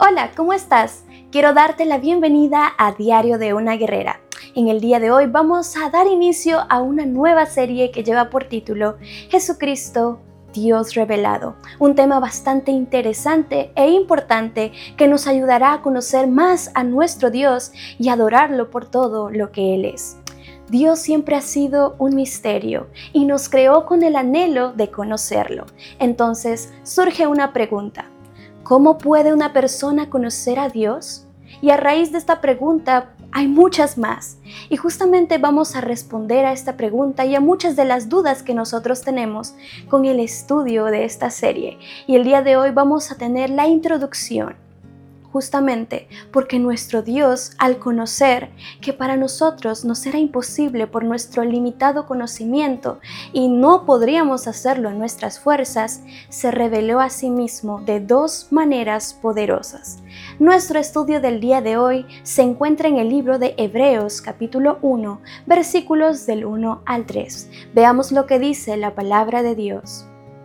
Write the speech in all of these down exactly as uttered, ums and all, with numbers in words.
Hola, ¿cómo estás? Quiero darte la bienvenida a Diario de una Guerrera. En el día de hoy vamos a dar inicio a una nueva serie que lleva por título Jesucristo, Dios revelado, un tema bastante interesante e importante que nos ayudará a conocer más a nuestro Dios y adorarlo por todo lo que Él es. Dios siempre ha sido un misterio y nos creó con el anhelo de conocerlo. Entonces surge una pregunta: ¿cómo puede una persona conocer a Dios? Y a raíz de esta pregunta hay muchas más. Y justamente vamos a responder a esta pregunta y a muchas de las dudas que nosotros tenemos con el estudio de esta serie. Y el día de hoy vamos a tener la introducción. Justamente porque nuestro Dios, al conocer que para nosotros nos era imposible por nuestro limitado conocimiento y no podríamos hacerlo en nuestras fuerzas, se reveló a sí mismo de dos maneras poderosas. Nuestro estudio del día de hoy se encuentra en el libro de Hebreos capítulo uno, versículos del uno al tres. Veamos lo que dice la palabra de Dios.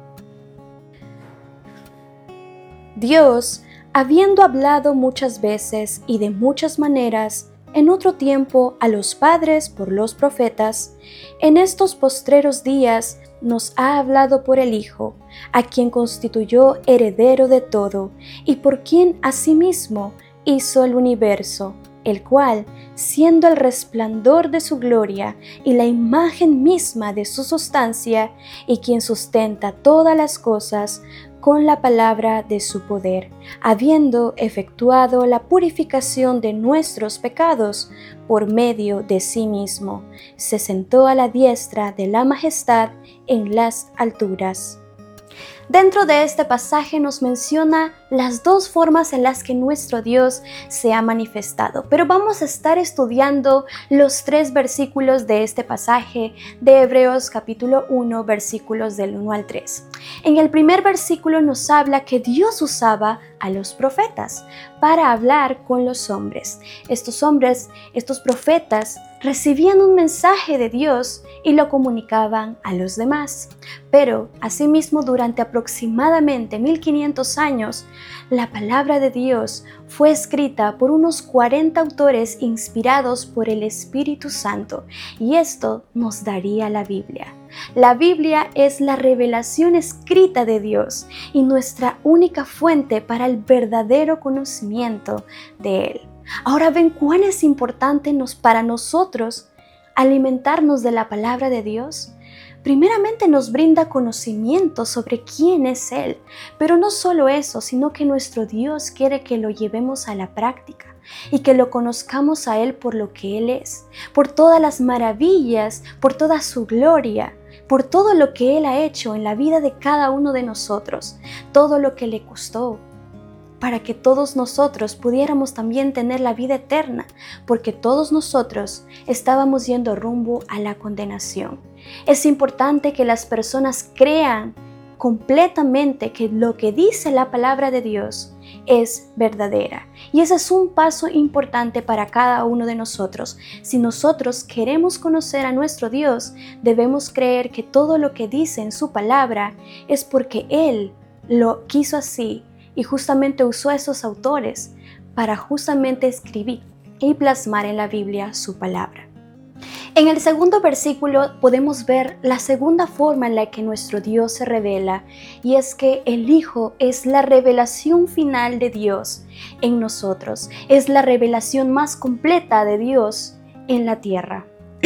Dios, habiendo hablado muchas veces y de muchas maneras, en otro tiempo a los padres por los profetas, en estos postreros días nos ha hablado por el Hijo, a quien constituyó heredero de todo, y por quien asimismo hizo el universo, el cual, siendo el resplandor de su gloria y la imagen misma de su sustancia, y quien sustenta todas las cosas, con la palabra de su poder, habiendo efectuado la purificación de nuestros pecados por medio de sí mismo, se sentó a la diestra de la majestad en las alturas. Dentro de este pasaje nos menciona las dos formas en las que nuestro Dios se ha manifestado, pero vamos a estar estudiando los tres versículos de este pasaje de Hebreos capítulo uno, versículos del uno al tres. En el primer versículo nos habla que Dios usaba a los profetas para hablar con los hombres. Estos hombres, estos profetas, recibían un mensaje de Dios y lo comunicaban a los demás. Pero, asimismo, durante aproximadamente mil quinientos años, la palabra de Dios fue escrita por unos cuarenta autores inspirados por el Espíritu Santo, y esto nos daría la Biblia. La Biblia es la revelación escrita de Dios y nuestra única fuente para el verdadero conocimiento de Él. Ahora ven cuán es importante nos, para nosotros alimentarnos de la palabra de Dios. Primeramente nos brinda conocimiento sobre quién es Él, pero no solo eso, sino que nuestro Dios quiere que lo llevemos a la práctica y que lo conozcamos a Él por lo que Él es, por todas las maravillas, por toda su gloria, por todo lo que Él ha hecho en la vida de cada uno de nosotros, todo lo que le costó, para que todos nosotros pudiéramos también tener la vida eterna, porque todos nosotros estábamos yendo rumbo a la condenación. Es importante que las personas crean completamente que lo que dice la palabra de Dios es verdadera. Y ese es un paso importante para cada uno de nosotros. Si nosotros queremos conocer a nuestro Dios, debemos creer que todo lo que dice en su palabra es porque Él lo quiso así y justamente usó a esos autores para justamente escribir y plasmar en la Biblia su palabra. En el segundo versículo podemos ver la segunda forma en la que nuestro Dios se revela, y es que el Hijo es la revelación final de Dios en nosotros, es la revelación más completa de Dios en la tierra.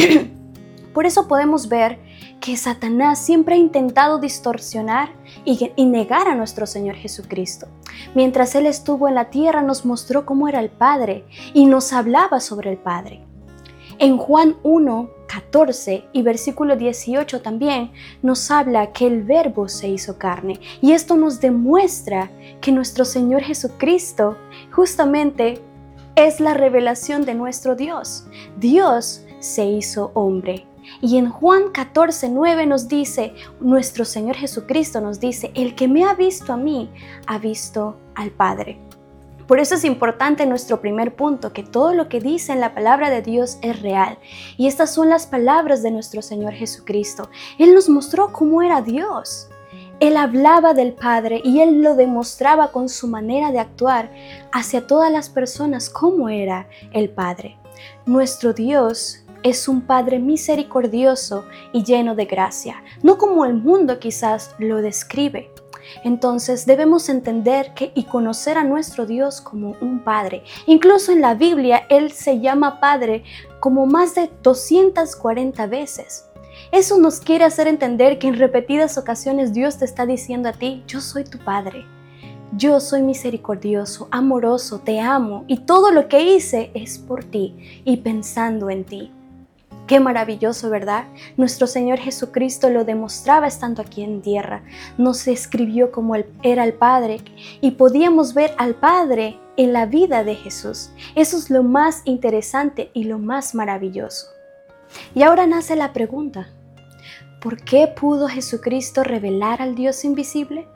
Por eso podemos ver que Satanás siempre ha intentado distorsionar y, y negar a nuestro Señor Jesucristo. Mientras Él estuvo en la tierra nos mostró cómo era el Padre y nos hablaba sobre el Padre. En Juan uno, catorce y versículo dieciocho también nos habla que el Verbo se hizo carne, y esto nos demuestra que nuestro Señor Jesucristo justamente es la revelación de nuestro Dios. Dios se hizo hombre. Y en Juan catorce, nueve nos dice, nuestro Señor Jesucristo nos dice, el que me ha visto a mí, ha visto al Padre. Por eso es importante nuestro primer punto, que todo lo que dice en la palabra de Dios es real. Y estas son las palabras de nuestro Señor Jesucristo. Él nos mostró cómo era Dios. Él hablaba del Padre y Él lo demostraba con su manera de actuar hacia todas las personas cómo era el Padre. Nuestro Dios es un Padre misericordioso y lleno de gracia, no como el mundo quizás lo describe. Entonces debemos entender que y conocer a nuestro Dios como un Padre. Incluso en la Biblia Él se llama Padre como más de doscientas cuarenta veces. Eso nos quiere hacer entender que en repetidas ocasiones Dios te está diciendo a ti: yo soy tu Padre, yo soy misericordioso, amoroso, te amo y todo lo que hice es por ti y pensando en ti. Qué maravilloso, ¿verdad? Nuestro Señor Jesucristo lo demostraba estando aquí en tierra. Nos escribió como él era el Padre y podíamos ver al Padre en la vida de Jesús. Eso es lo más interesante y lo más maravilloso. Y ahora nace la pregunta: ¿por qué pudo Jesucristo revelar al Dios invisible?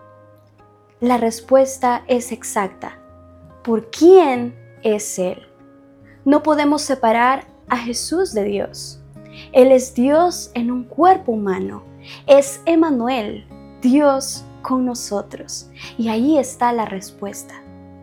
La respuesta es exacta: ¿por quién es Él? No podemos separar a Jesús de Dios. Él es Dios en un cuerpo humano. Es Emmanuel, Dios con nosotros. Y ahí está la respuesta.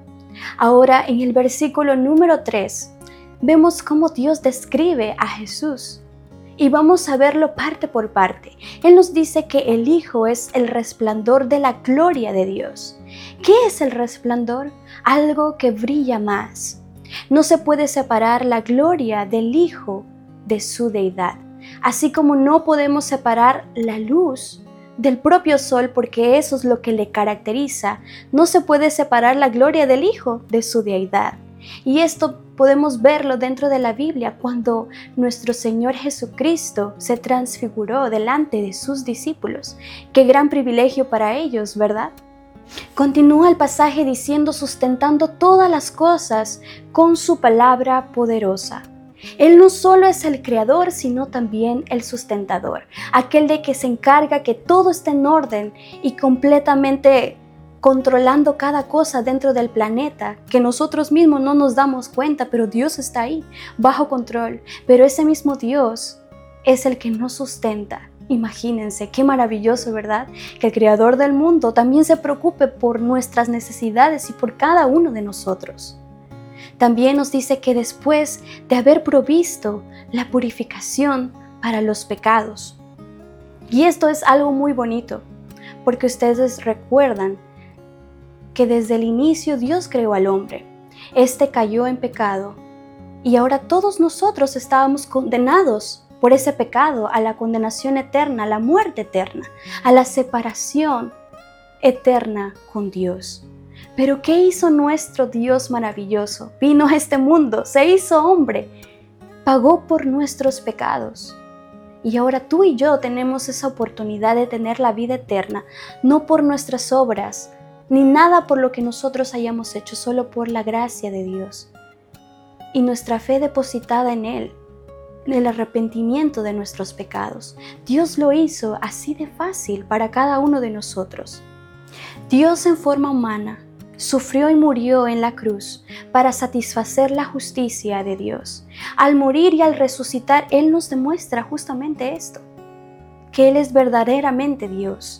Ahora, en el versículo número tres, vemos cómo Dios describe a Jesús. Y vamos a verlo parte por parte. Él nos dice que el Hijo es el resplandor de la gloria de Dios. ¿Qué es el resplandor? Algo que brilla más. No se puede separar la gloria del Hijo de su deidad. Así como no podemos separar la luz del propio sol, porque eso es lo que le caracteriza, no se puede separar la gloria del Hijo de su deidad. Y esto podemos verlo dentro de la Biblia cuando nuestro Señor Jesucristo se transfiguró delante de sus discípulos. Qué gran privilegio para ellos, ¿verdad? Continúa el pasaje diciendo: sustentando todas las cosas con su palabra poderosa. Él no solo es el creador, sino también el sustentador, aquel de que se encarga que todo esté en orden y completamente controlando cada cosa dentro del planeta, que nosotros mismos no nos damos cuenta, pero Dios está ahí, bajo control. Pero ese mismo Dios es el que nos sustenta. Imagínense, qué maravilloso, ¿verdad? Que el Creador del mundo también se preocupe por nuestras necesidades y por cada uno de nosotros. También nos dice que después de haber provisto la purificación para los pecados. Y esto es algo muy bonito, porque ustedes recuerdan que desde el inicio Dios creó al hombre. Este cayó en pecado y ahora todos nosotros estábamos condenados por ese pecado a la condenación eterna, a la muerte eterna, a la separación eterna con Dios. Pero ¿qué hizo nuestro Dios maravilloso? Vino a este mundo, se hizo hombre, pagó por nuestros pecados. Y ahora tú y yo tenemos esa oportunidad de tener la vida eterna, no por nuestras obras, ni nada por lo que nosotros hayamos hecho, solo por la gracia de Dios. Y nuestra fe depositada en Él, en el arrepentimiento de nuestros pecados. Dios lo hizo así de fácil para cada uno de nosotros. Dios en forma humana sufrió y murió en la cruz para satisfacer la justicia de Dios. Al morir y al resucitar, Él nos demuestra justamente esto, que Él es verdaderamente Dios.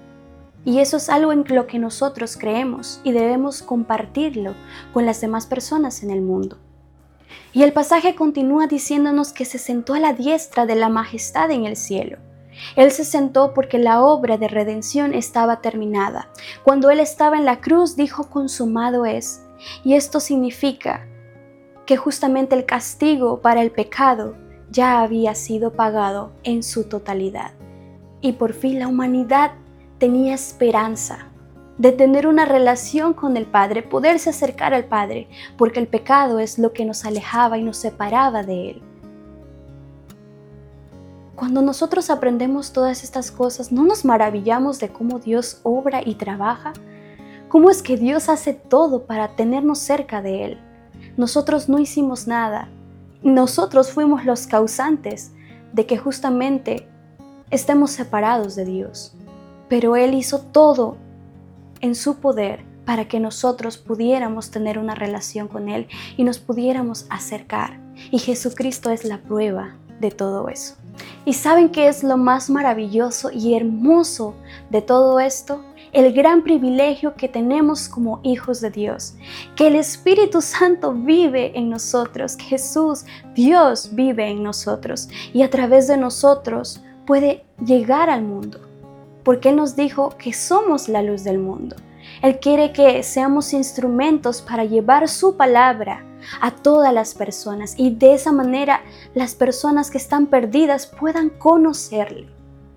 Y eso es algo en lo que nosotros creemos y debemos compartirlo con las demás personas en el mundo. Y el pasaje continúa diciéndonos que se sentó a la diestra de la majestad en el cielo. Él se sentó porque la obra de redención estaba terminada. Cuando Él estaba en la cruz, dijo: consumado es. Y esto significa que justamente el castigo para el pecado ya había sido pagado en su totalidad. Y por fin la humanidad tenía esperanza de tener una relación con el Padre, poderse acercar al Padre, porque el pecado es lo que nos alejaba y nos separaba de Él. Cuando nosotros aprendemos todas estas cosas, ¿no nos maravillamos de cómo Dios obra y trabaja? ¿Cómo es que Dios hace todo para tenernos cerca de Él? Nosotros no hicimos nada. Nosotros fuimos los causantes de que justamente estemos separados de Dios. Pero Él hizo todo en su poder para que nosotros pudiéramos tener una relación con Él y nos pudiéramos acercar. Y Jesucristo es la prueba de todo eso. ¿Y saben qué es lo más maravilloso y hermoso de todo esto? El gran privilegio que tenemos como hijos de Dios, que el Espíritu Santo vive en nosotros, que Jesús, Dios, vive en nosotros y a través de nosotros puede llegar al mundo, porque Él nos dijo que somos la luz del mundo. Él quiere que seamos instrumentos para llevar su palabra a todas las personas y de esa manera las personas que están perdidas puedan conocerle.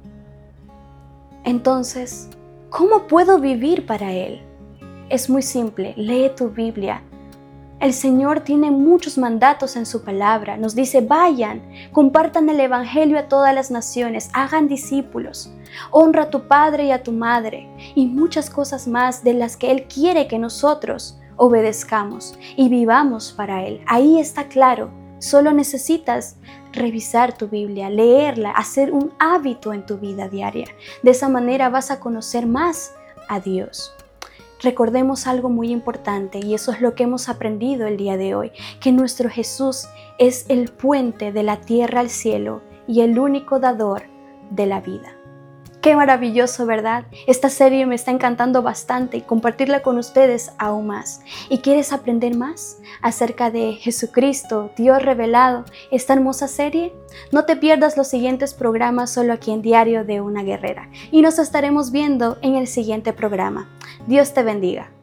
Entonces, ¿cómo puedo vivir para Él? Es muy simple, lee tu Biblia. El Señor tiene muchos mandatos en su palabra. Nos dice, vayan, compartan el Evangelio a todas las naciones, hagan discípulos, honra a tu padre y a tu madre, y muchas cosas más de las que Él quiere que nosotros obedezcamos y vivamos para Él. Ahí está claro, solo necesitas revisar tu Biblia, leerla, hacer un hábito en tu vida diaria. De esa manera vas a conocer más a Dios. Recordemos algo muy importante y eso es lo que hemos aprendido el día de hoy, que nuestro Jesús es el puente de la tierra al cielo y el único dador de la vida. Qué maravilloso, ¿verdad? Esta serie me está encantando bastante y compartirla con ustedes aún más. ¿Y quieres aprender más acerca de Jesucristo, Dios revelado, esta hermosa serie? No te pierdas los siguientes programas solo aquí en Diario de una Guerrera y nos estaremos viendo en el siguiente programa. Dios te bendiga.